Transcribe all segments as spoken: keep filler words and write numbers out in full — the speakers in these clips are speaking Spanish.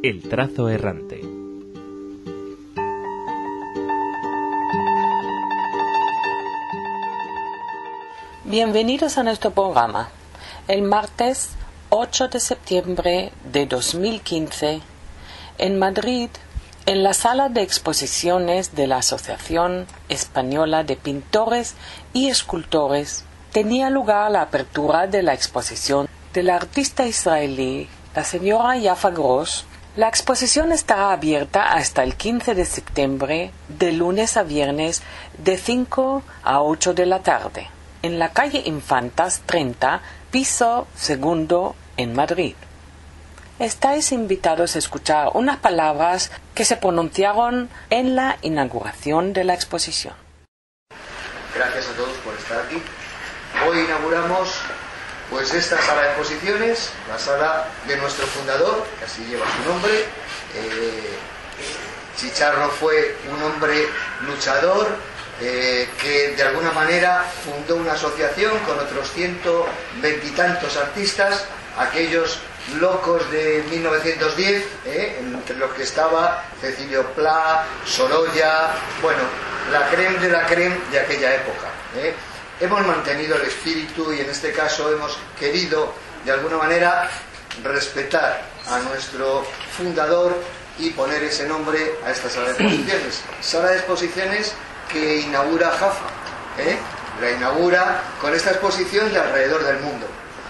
El trazo errante. Bienvenidos a nuestro programa. El martes ocho de septiembre de dos mil quince, en Madrid, en la sala de exposiciones de la Asociación Española de Pintores y Escultores, tenía lugar la apertura de la exposición de la artista israelí, la señora Yafa Gross. La exposición estará abierta hasta el quince de septiembre, de lunes a viernes, de cinco a ocho de la tarde, en la calle Infantas treinta, piso segundo, en Madrid. Estáis invitados a escuchar unas palabras que se pronunciaron en la inauguración de la exposición. Gracias a todos por estar aquí. Hoy inauguramos pues esta sala de exposiciones, la sala de nuestro fundador, que así lleva su nombre. Eh, Chicharro fue un hombre luchador eh, que de alguna manera fundó una asociación con otros ciento veintitantos artistas, aquellos locos de mil novecientos diez, eh, entre los que estaba Cecilio Pla, Sorolla, bueno, la creme de la creme de aquella época. Eh. Hemos mantenido el espíritu y en este caso hemos querido de alguna manera respetar a nuestro fundador y poner ese nombre a esta sala de exposiciones. Sala de exposiciones que inaugura Jafa, ¿eh? La inaugura con esta exposición de alrededor del mundo.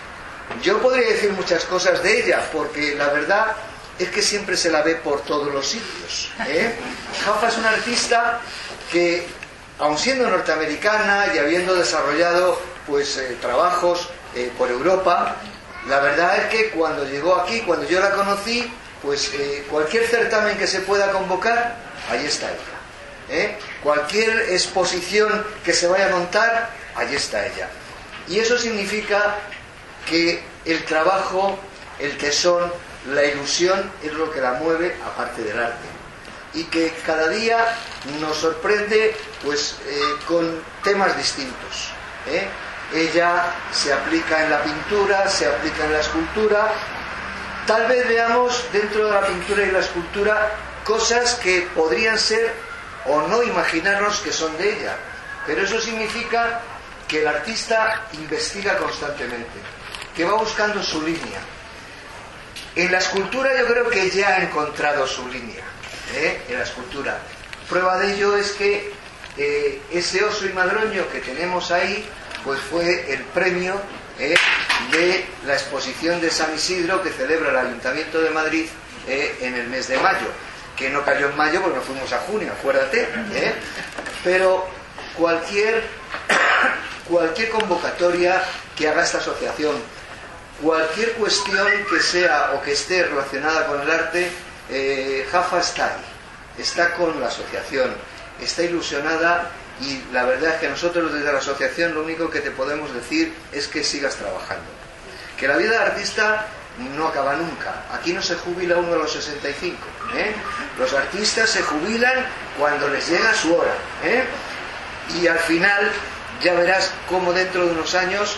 Yo podría decir muchas cosas de ella, porque la verdad es que siempre se la ve por todos los sitios, ¿eh? Jafa es una artista que, aun siendo norteamericana y habiendo desarrollado pues eh, trabajos eh, por Europa, la verdad es que cuando llegó aquí, cuando yo la conocí, pues eh, cualquier certamen que se pueda convocar, ahí está ella, ¿eh? Cualquier exposición que se vaya a montar, ahí está ella. Y eso significa que el trabajo, el tesón, la ilusión es lo que la mueve aparte del arte. Y que cada día nos sorprende pues eh, con temas distintos, ¿eh? Ella se aplica en la pintura, se aplica en la escultura. Tal vez veamos dentro de la pintura y la escultura cosas que podrían ser o no imaginarnos que son de ella, pero eso significa que el artista investiga constantemente, que va buscando su línea. En la escultura yo creo que ya ha encontrado su línea, ¿eh? En la escultura. Prueba de ello es que eh, ese oso y madroño que tenemos ahí, pues fue el premio eh, de la exposición de San Isidro que celebra el Ayuntamiento de Madrid eh, en el mes de mayo, que no cayó en mayo porque nos fuimos a junio, acuérdate, ¿eh? Pero cualquier, cualquier convocatoria que haga esta asociación, cualquier cuestión que sea o que esté relacionada con el arte, eh, Jafa está ahí, está con la asociación, está ilusionada, y la verdad es que nosotros desde la asociación lo único que te podemos decir es que sigas trabajando, que la vida de artista no acaba nunca. Aquí no se jubila uno a los sesenta y cinco, ¿eh? Los artistas se jubilan cuando les llega su hora, ¿eh? Y al final ya verás cómo dentro de unos años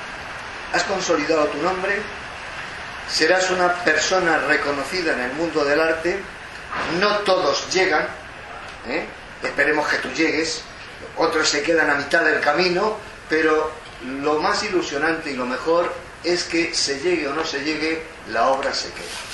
has consolidado tu nombre, serás una persona reconocida en el mundo del arte. No todos llegan, ¿eh? Esperemos que tú llegues, otros se quedan a mitad del camino, pero lo más ilusionante y lo mejor es que se llegue o no se llegue, la obra se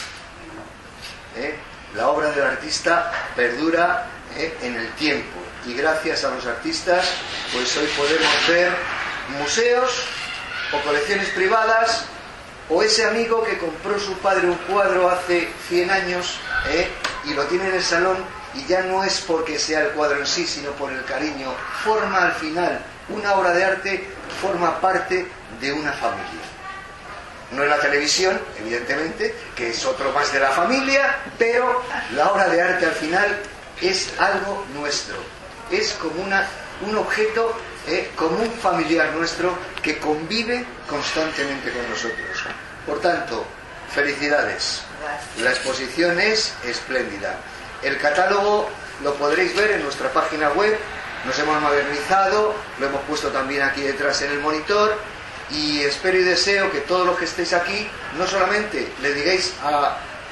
queda, ¿eh? La obra del artista perdura ¿eh? en el tiempo, y gracias a los artistas pues hoy podemos ver museos o colecciones privadas, o ese amigo que compró su padre un cuadro hace cien años ¿eh? y lo tiene en el salón, y ya no es porque sea el cuadro en sí, sino por el cariño. Forma al final, una obra de arte forma parte de una familia. No es la televisión, evidentemente, que es otro más de la familia, pero la obra de arte al final es algo nuestro. Es como una, un objeto eh, común familiar nuestro que convive constantemente con nosotros. Por tanto, felicidades. La exposición es espléndida. El catálogo lo podréis ver en nuestra página web. Nos hemos modernizado, lo hemos puesto también aquí detrás en el monitor, y espero y deseo que todos los que estéis aquí no solamente le digáis a,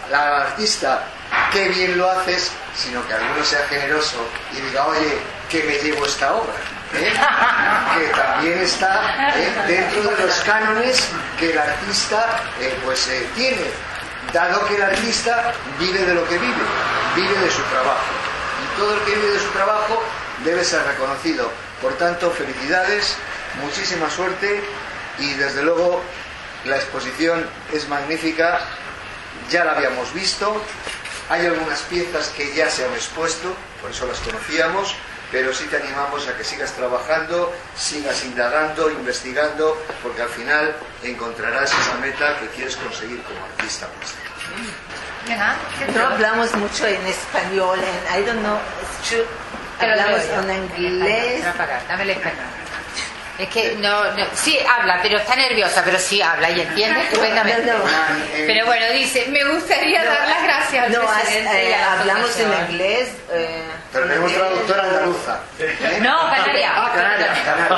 al artista qué bien lo haces, sino que alguno sea generoso y diga, oye, que me llevo esta obra, ¿eh? Que también está ¿eh? dentro de los cánones que el artista eh, pues eh, tiene, dado que el artista vive de lo que vive, vive de su trabajo, y todo el que vive de su trabajo debe ser reconocido. Por tanto, felicidades, muchísima suerte, y desde luego la exposición es magnífica, ya la habíamos visto, hay algunas piezas que ya se han expuesto, por eso las conocíamos, pero sí te animamos a que sigas trabajando, sigas indagando, investigando, porque al final encontrarás esa meta que quieres conseguir como artista plástico. No hablamos mucho en español, en I don't know, it's true. Hablamos en inglés. Dame el español. Es que no, no, sí habla, pero está nerviosa, pero sí habla y entiende estupendamente. No, no, no. Pero bueno, dice, me gustaría no, dar las gracias al no, presidente eh, y a la hablamos en asociación. inglés. Eh, Pero tenemos traductora andaluza. ¿eh? No, canaria. Ah, canaria,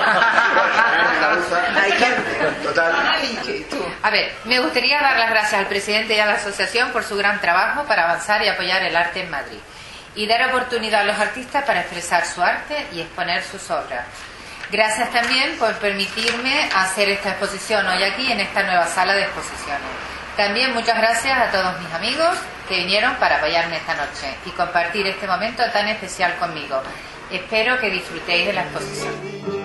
canaria. Total. A ver, me gustaría dar las gracias al presidente y a la asociación por su gran trabajo para avanzar y apoyar el arte en Madrid, y dar oportunidad a los artistas para expresar su arte y exponer sus obras. Gracias también por permitirme hacer esta exposición hoy aquí en esta nueva sala de exposiciones. También muchas gracias a todos mis amigos que vinieron para apoyarme esta noche y compartir este momento tan especial conmigo. Espero que disfrutéis de la exposición.